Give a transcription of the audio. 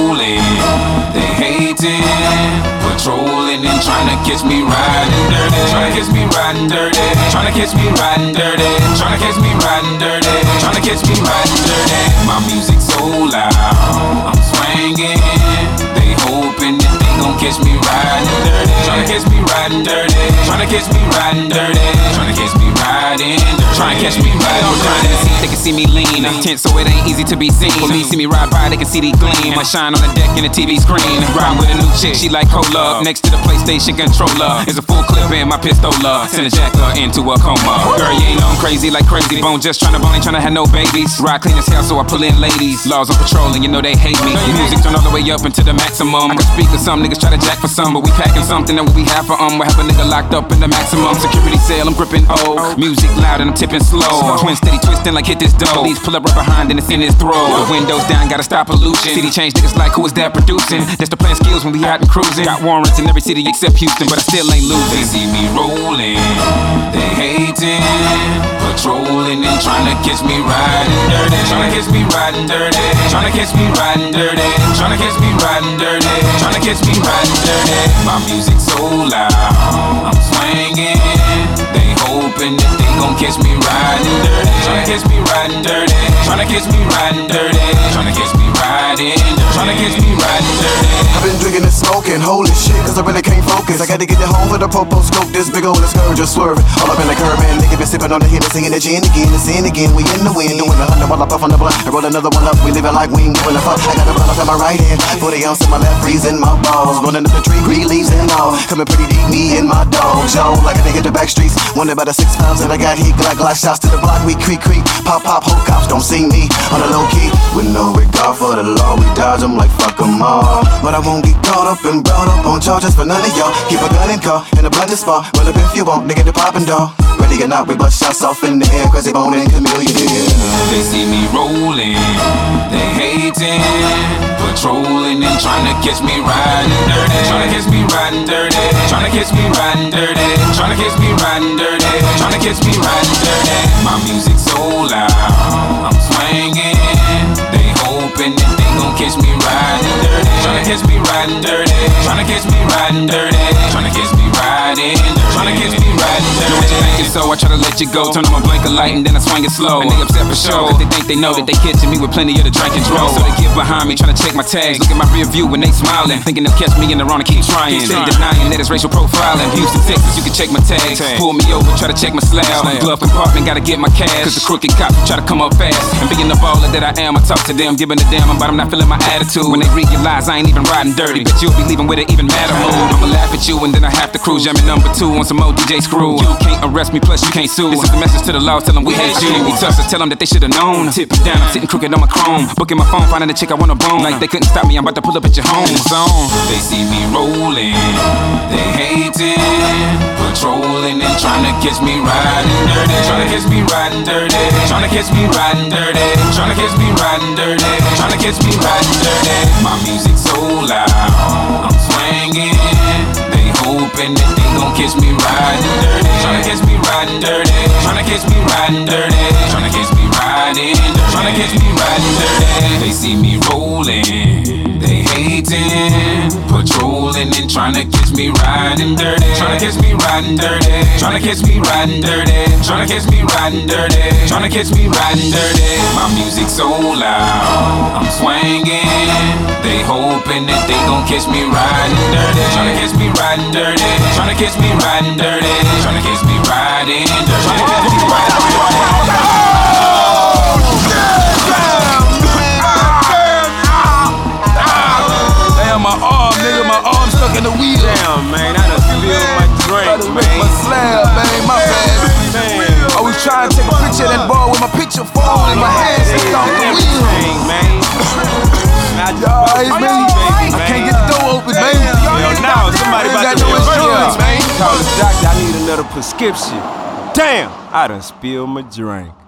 rolling, they hating, patrolling and trying to catch me riding dirty, trying to catch me riding dirty, trying to catch me riding dirty, trying to catch me riding dirty, trying to catch me riding dirty. My music so loud, I'm swinging, they hoping that they gon' catch me riding dirty, trying to catch me riding dirty, trying to catch me riding dirty, trying to catch me riding dirty, trying to catch me riding dirty. They can see me lean, tense so it ain't easy to be seen. Police see me ride by, they can see the gleam. I shine on the deck in the TV screen. Ride with a new chick, she like cola. Next to the PlayStation controller is a full clip in my pistola. Send a jacker into a coma. Girl, you ain't know I'm crazy like Crazy Bone. Just tryna bone, ain't tryna have no babies. Ride clean as hell, so I pull in ladies. Laws on patrol, and you know they hate me. Music turn all the way up into the maximum. I can speak to some niggas, try to jack for some, but we packing something that we have for We have a nigga locked up in the maximum security cell. I'm gripping O. Music loud and I'm tipping slow. Twin steady twisting like hit this dough. These pull up right behind and it's in his throat. The windows down, gotta stop pollution. City change niggas like who is that producing? That's the plan skills when we out and cruising. Got warrants in every city except Houston, but I still ain't losing. They see me rolling, they hating, patrolling and trying to catch me riding dirty, trying to catch me riding dirty, trying to catch me riding dirty, trying to catch me riding dirty, trying to catch me riding dirty. My music so loud, I'm swinging, they hoping that they gon' catch me riding dirty, trying to catch me riding dirty, trying to catch me riding dirty, trying to catch me riding dirty, trying to catch me riding dirty. I've been drinking and smoking, holy shit, cause I really can't focus. I gotta get it home with a popo scope, this big old scourge just swerving. All up in the curb, man, nigga been sipping on the hit and singing the gin again and sin again. We in the wind, doing 100 while I puff on the blunt. I roll another one up, we living like we ain't giving a fuck. I got a blunt up in my right hand, 40 ounce in my left, freezing my balls. Rolling up the tree, green leaves and all. Coming pretty deep, me and my dogs, yo. Like a nigga the back streets, wondering about the 6 pounds that I got heat. Glock shots to the block, we creak, pop, whole cops don't see me on the low key. With no regard for the law, we dodge them like fuck them all. But I won't get caught up and brought up on charges for none of y'all. Keep a gun in car, in a blended spot. Run up if you want, nigga, the poppin' dog. Ready or not, we bust shots off in the air. Crazy Bone and Chameleon, yeah. They see me rolling, they hating, patrolling and trying to catch me riding dirty, trying to catch me riding dirty, trying to catch me riding dirty, trying to catch me riding dirty, trying to catch me riding dirty. My music so loud, I'm swinging, they hoping that they gon' catch me riding dirty, trying to catch me riding dirty, trying to catch me riding dirty, trying to catch me riding dirty, trying to catch me riding dirty. So I try to let you go, turn on my blinker light and then I swing it slow. And they upset for sure, cause they think they know that they catching me with plenty of the drink and drove. So they get behind me, trying to check my tags. Look at my rear view when they smiling, thinking they'll catch me in the wrong and keep trying. Steady denying that it's racial profiling. Houston, Texas, you can check my tags. Pull me over, try to check my slab. Glove compartment, gotta get my cash. Cause the crooked cops try to come up fast. And being the baller that I am, I talk to them, giving a damn about them not feeling my attitude. When they read your lies, I ain't even riding dirty. Bet you'll be leaving with an even madder mood. I'ma laugh at you and then I have to cruise. Jamming number 2 on some old DJ Screw. You can't arrest me, plus you can't sue. This is the message to the law, tell them we hate you. We tough, so tell them that they should've known. Tip it down, I'm sitting crooked on my chrome. Booking my phone, finding a chick I wanna bone. Like they couldn't stop me, I'm about to pull up at your home zone. They see me rolling, they hating, patrolling and trying to catch me riding dirty, trying to catch me riding dirty, trying to catch me riding dirty, trying to catch me riding dirty, trying to catch me riding dirty. My music so loud, I'm swinging, they hoping that they gon' catch me riding dirty, trying to catch me riding dirty, trying to catch me riding dirty, trying to catch me riding dirty, trying to catch me riding dirty. They see me rolling, they hating, patrolling and trying to catch me riding dirty, trying to catch me riding dirty, trying to catch me riding dirty, trying to catch me riding dirty, trying to catch me riding dirty. My music so loud, I'm swinging, they hoping that they gon' catch me riding dirty, trying to catch me riding dirty, trying to catch me riding dirty, trying to catch me riding dirty, trying to catch me riding dirty. My arm, nigga, my arm stuck in the wheel. Damn, man, I done spilled my drink, man. My slab, man, my bad. I was trying to take a picture of that ball with my picture falling in my hands stuck off the wheel. Man. Y'all, it's me. I can't get the door open, man. Yo, now somebody about to no insurance, man. Call the doctor, I need another prescription. Damn, I done spilled my drink.